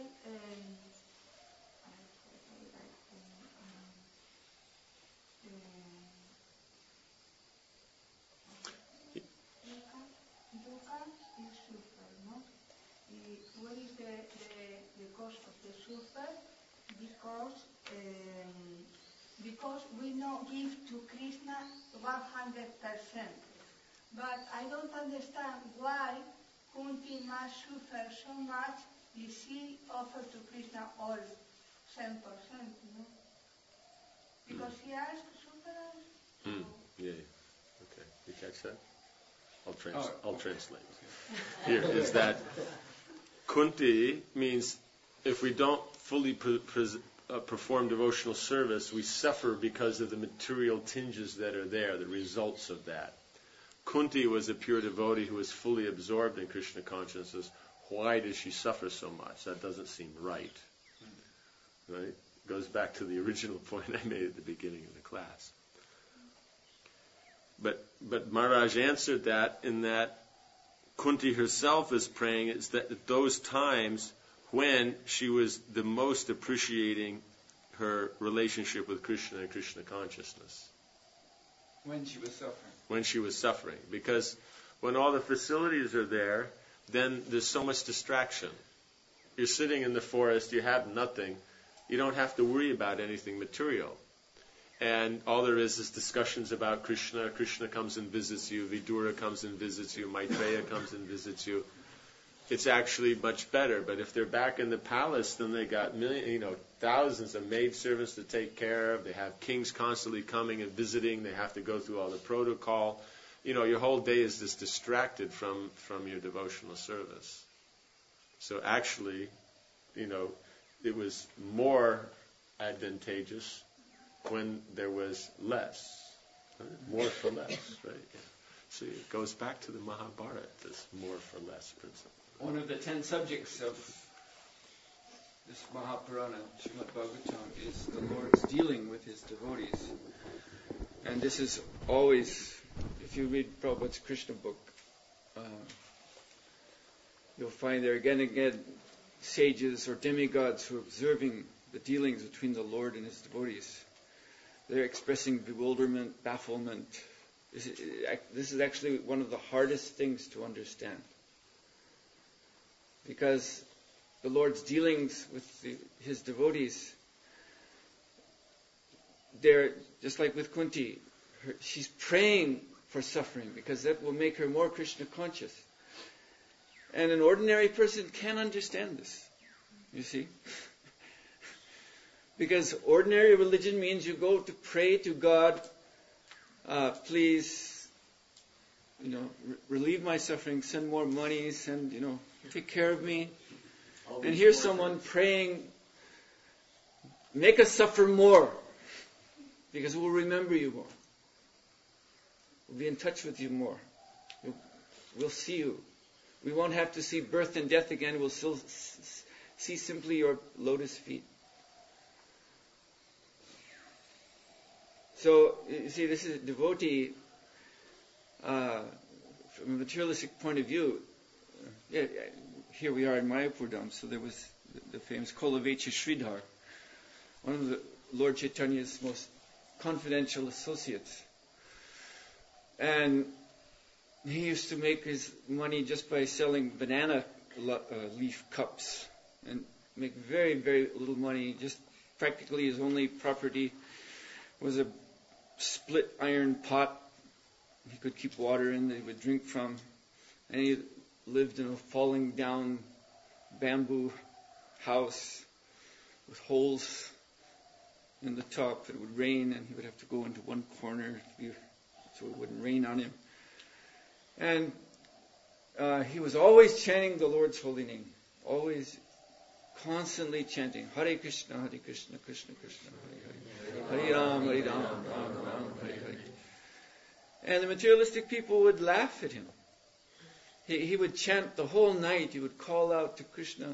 Speaker 5: What is the, the, the cause of the sulfur? Because um, because we not give to Krishna one hundred percent. But I don't understand why Kunti must suffer so much if she offered to Krishna all ten percent, you know? Because
Speaker 3: Mm.
Speaker 5: she asked to suffer.
Speaker 3: Mm. Yeah, yeah. Okay. You catch that? I'll, trans-
Speaker 1: Oh,
Speaker 3: I'll
Speaker 1: okay.
Speaker 3: translate. Here is that Kunti means if we don't fully pre- pre- uh, perform devotional service, we suffer because of the material tinges that are there, the results of that. Kunti was a pure devotee who was fully absorbed in Krishna consciousness. Why does she suffer so much? That doesn't seem right. Right? Goes back to the original point I made at the beginning of the class. But but Maharaj answered that in that Kunti herself is praying is that at those times when she was the most appreciating her relationship with Krishna and Krishna consciousness.
Speaker 1: When she was suffering.
Speaker 3: When she was suffering. Because when all the facilities are there, then there's so much distraction. You're sitting in the forest, you have nothing. You don't have to worry about anything material. And all there is is discussions about Krishna. Krishna comes and visits you. Vidura comes and visits you. Maitreya comes and visits you. It's actually much better. But if they're back in the palace, then they got million, you know, thousands of maid servants to take care of. They have kings constantly coming and visiting. They have to go through all the protocol. You know, your whole day is just distracted from, from your devotional service. So actually, you know, it was more advantageous when there was less. Right? More for less, right? Yeah. So it goes back to the Mahabharata, this more for less principle.
Speaker 1: One of the ten subjects of this Mahapurana, Srimad Bhagavatam, is the Lord's dealing with his devotees. and this is always, if you read Prabhupada's Krishna book, uh, you'll find there again and again sages or demigods who are observing the dealings between the Lord and his devotees. They're expressing bewilderment, bafflement. This is, this is actually one of the hardest things to understand. Because the Lord's dealings with the, his devotees, they're just like with Kunti. Her, she's praying for suffering because that will make her more Krishna conscious. And an ordinary person can't understand this. You see? Because ordinary religion means you go to pray to God, uh, please, you know, re- relieve my suffering, send more money, send, you know, take care of me. And here's someone praying, make us suffer more, because we'll remember you more. We'll be in touch with you more. We'll, we'll see you. We won't have to see birth and death again. We'll still s- see simply your lotus feet. So, you see, this is a devotee, uh, from a materialistic point of view. Uh, yeah, here we are in Mayapur Dham, so there was the, the famous Kolavecha Sridhar, one of the Lord Chaitanya's most confidential associates. And he used to make his money just by selling banana uh, leaf cups and make very, very little money. Just practically his only property was a split iron pot he could keep water in that he would drink from. And he lived in a falling down bamboo house with holes in the top. It would rain and he would have to go into one corner so it wouldn't rain on him. And uh, he was always chanting the Lord's holy name. Always, constantly chanting Hare Krishna, Hare Krishna, Krishna Krishna, Hare Hare, Hare Ram, Hare Ram, Ram Ram, Hare Hare. And the materialistic people would laugh at him. He, he would chant the whole night. He would call out to Krishna.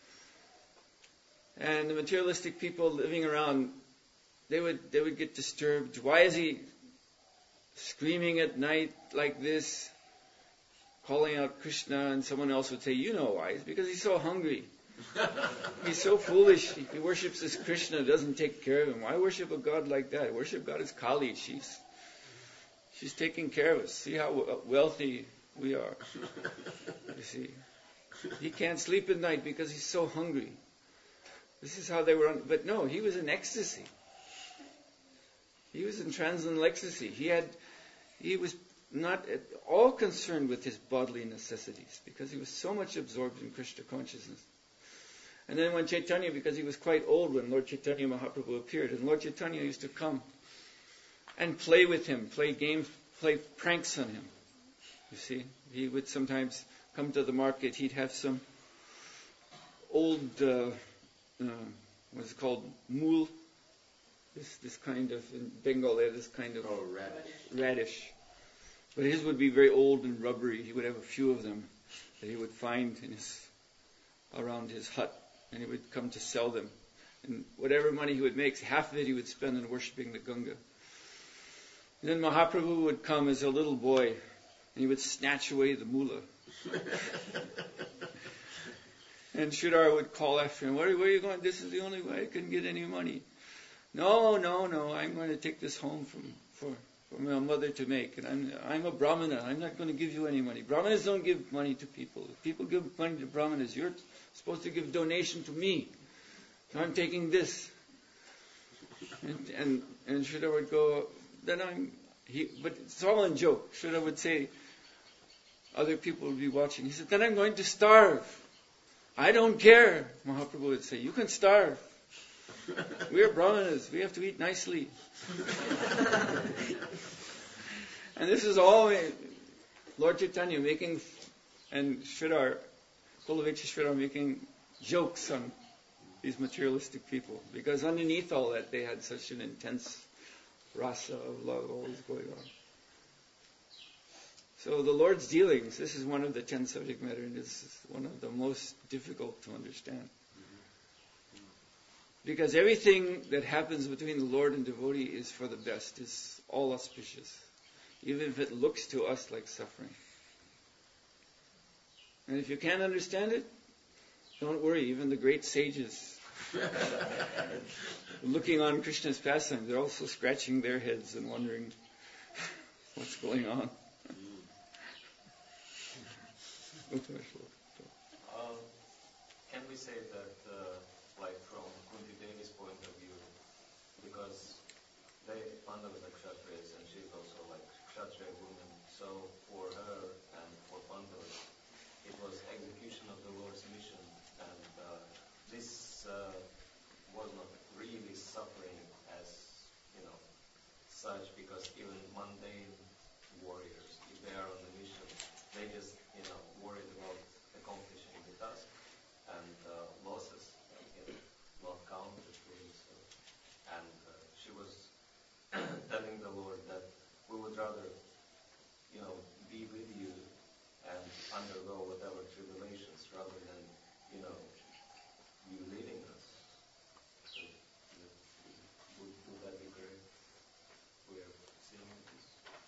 Speaker 1: And the materialistic people living around, they would they would get disturbed. Why is he screaming at night like this, calling out Krishna? And someone else would say, you know why. It's because he's so hungry. He's so foolish. He worships this Krishna, doesn't take care of him. Why worship a god like that? Worship God as Kali. She's, she's taking care of us. See how wealthy we are. You see. He can't sleep at night because he's so hungry. This is how they were on. But no, he was in ecstasy. He was in transcendental ecstasy. He had, he was not at all concerned with his bodily necessities because he was so much absorbed in Krishna consciousness. And then when Chaitanya, because he was quite old when Lord Chaitanya Mahaprabhu appeared, and Lord Chaitanya used to come and play with him, play games, play pranks on him. You see, he would sometimes come to the market. He'd have some old, uh, uh, what's it called, mool. This this kind of, in Bengal, they have this kind of
Speaker 3: oh, radish.
Speaker 1: radish. But his would be very old and rubbery. He would have a few of them that he would find in his around his hut, and he would come to sell them. And whatever money he would make, half of it he would spend on worshipping the Ganga. And then Mahaprabhu would come as a little boy, and he would snatch away the moolah. And Sridhar would call after him, where, where are you going? This is the only way I can get any money. No, no, no, I'm going to take this home from for, for my mother to make. And I'm I'm a Brahmana. I'm not going to give you any money. Brahmanas don't give money to people. If people give money to Brahmanas, you're supposed to give donation to me. So I'm taking this. And and, and Sridhar would go, then I'm, he, but it's all in joke. Sridhar would say, other people would be watching. He said, then I'm going to starve. I don't care. Mahaprabhu would say, you can starve. We're Brahmanas. We have to eat nicely. And this is all Lord Chaitanya making, and Sridhar, Kolavecha Sridhar making jokes on these materialistic people. Because underneath all that, they had such an intense rasa of love always going on. So the Lord's dealings, this is one of the ten subject matter, and it's one of the most difficult to understand. Because everything that happens between the Lord and devotee is for the best, is all auspicious, even if it looks to us like suffering. And if you can't understand it, don't worry, even the great sages looking on Krishna's pastime, they're also scratching their heads and wondering what's going on.
Speaker 3: Um, can we say that, uh, like from Kunti Devi's point of view, because they Pandavas are Kshatriyas and she's also like Kshatriya woman, so for her and for Pandavas, it was execution of the Lord's mission, and uh, this uh, was not really suffering as, you know, such, because even mundane warriors, if they are on the mission, they just, you know, worried about accomplishing the task, and uh, losses, you know, not counted really. So. And uh, she was telling the Lord that we would rather, you know, be with you and undergo whatever tribulations rather than, you know, you leading us. So, would, would that be correct? We are seeing this.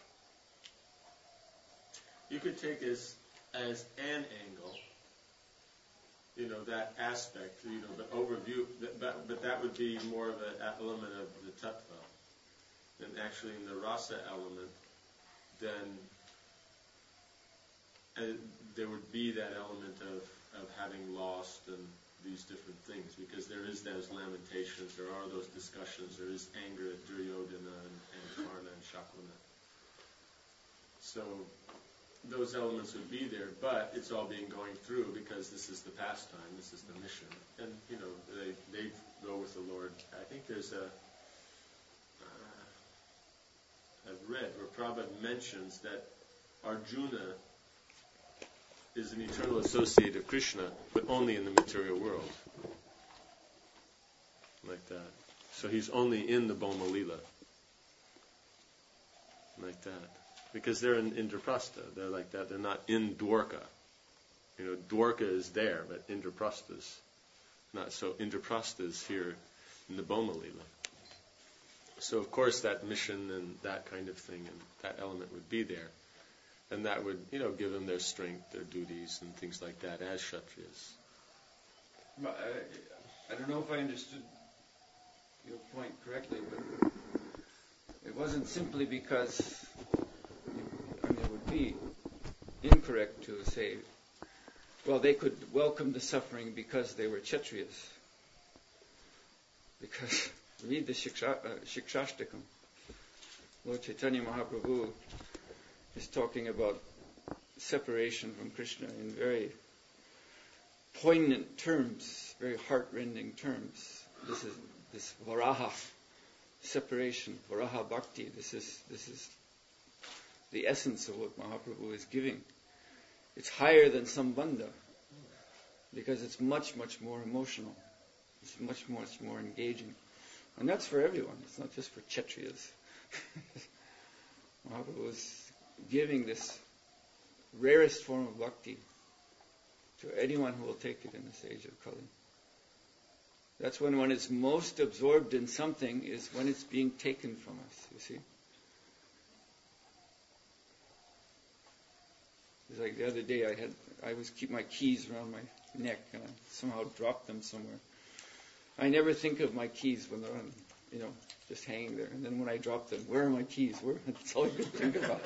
Speaker 3: You could take this as an angle, you know, that aspect, you know, the overview, but, but that would be more of an element of the tattva. And actually in the rasa element, then uh, there would be that element of, of having lost and these different things, because there is those lamentations, there are those discussions, there is anger at Duryodhana and, and Karna and Shakunta. So those elements would be there, but it's all being going through because this is the pastime, this is the mission. And, you know, they, they go with the Lord. I think there's a, uh, I've read where Prabhupada mentions that Arjuna is an eternal associate of Krishna, but only in the material world. Like that. So he's only in the Boma Lila. Like that. Because they're in Indraprastha. They're like that. They're not in Dwarka. You know, Dwarka is there, but Indraprastha's not. So Indraprastha is here in the Boma Lila. So of course that mission and that kind of thing and that element would be there. And that would, you know, give them their strength, their duties, and things like that as Kshatriyas.
Speaker 1: I, I don't know if I understood your point correctly, but it wasn't simply because, I mean, it would be incorrect to say, well, they could welcome the suffering because they were Kshatriyas. Because read the Shiksha, uh, Shikshashtakam. Lord Chaitanya Mahaprabhu is talking about separation from Krishna in very poignant terms, very heart-rending terms. This is this Varaha separation, Varaha Bhakti. This is this is the essence of what Mahaprabhu is giving. It's higher than Sambandha because it's much, much more emotional. It's much, much more engaging. And that's for everyone. It's not just for Kshatriyas. Mahaprabhu is giving this rarest form of bhakti to anyone who will take it in this age of Kali. That's when one is most absorbed in something, is when it's being taken from us, you see. It's like the other day I had, I was keep my keys around my neck and I somehow dropped them somewhere. I never think of my keys when they're on, you know, just hanging there. And then when I drop them, where are my keys? Where? That's all I could think about.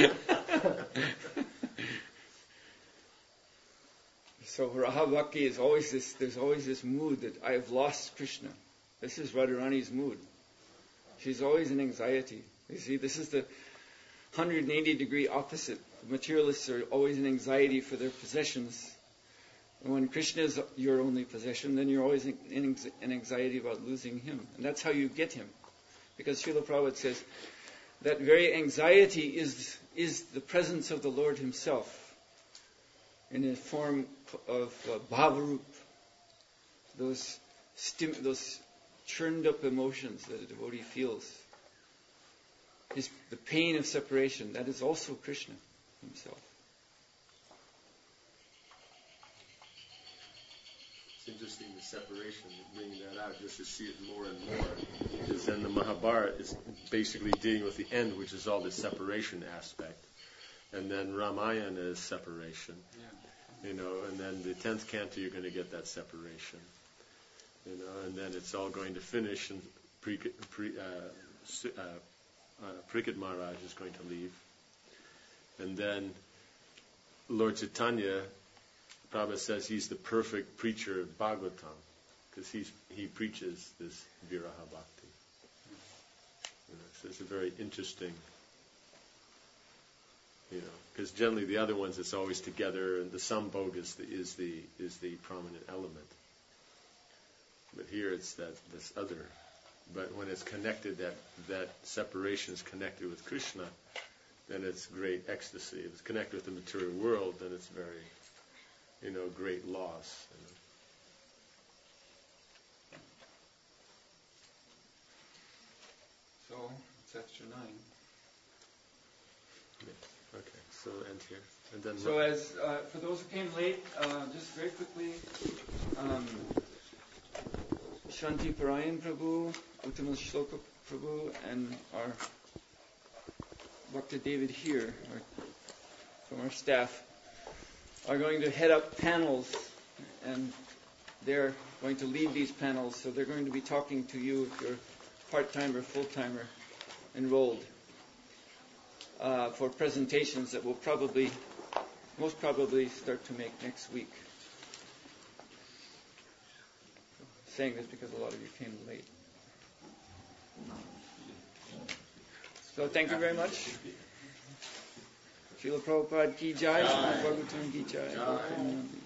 Speaker 1: So Raha Bhakti is always this, there's always this mood that I have lost Krishna. This is Radharani's mood. She's always in anxiety. You see, this is the one hundred eighty degree opposite. The materialists are always in anxiety for their possessions. And when Krishna is your only possession, then you're always in, in, in anxiety about losing him. And that's how you get him. Because Srila Prabhupada says that very anxiety is is the presence of the Lord himself in a form of uh, bhavarup, those stim- those churned up emotions that a devotee feels. His, the pain of separation, that is also Krishna himself.
Speaker 3: It's interesting to separation, bringing that out just to see it more and more. Because then the Mahabharata is basically dealing with the end, which is all the separation aspect. And then Ramayana is separation.
Speaker 4: Yeah.
Speaker 3: You know, and then the tenth canto, you're going to get that separation. You know, and then it's all going to finish, and pre, pre, uh, uh, uh, Parikshit Maharaj is going to leave. And then Lord Chaitanya, Prabhupada says he's the perfect preacher of Bhagavatam, because he's he preaches this Viraha Bhakti. You know, so it's a very interesting, you know, because generally the other ones it's always together, and the sambhog is the is the is the prominent element. But here it's that this other. But when it's connected, that that separation is connected with Krishna, then it's great ecstasy. If it's connected with the material world, then it's very, you know, great loss. You know.
Speaker 1: So it's after nine.
Speaker 3: Yeah. Okay, so end here. And then
Speaker 1: So as uh, for those who came late, uh, just very quickly, um, Shanti Parayan Prabhu, Uttama Shloka Prabhu, and our Doctor David here, our, from our staff, are going to head up panels, and they're going to lead these panels, so they're going to be talking to you if you're part-timer, full-timer, enrolled, uh, for presentations that will probably, most probably start to make next week. Saying this because a lot of you came late. So thank you very much. Srila Prabhupada ki jai, Srila Bhagavatam ki jai.